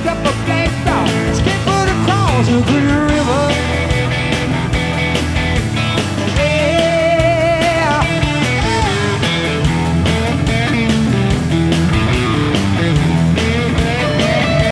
up a black dog. Skip for the cross, a green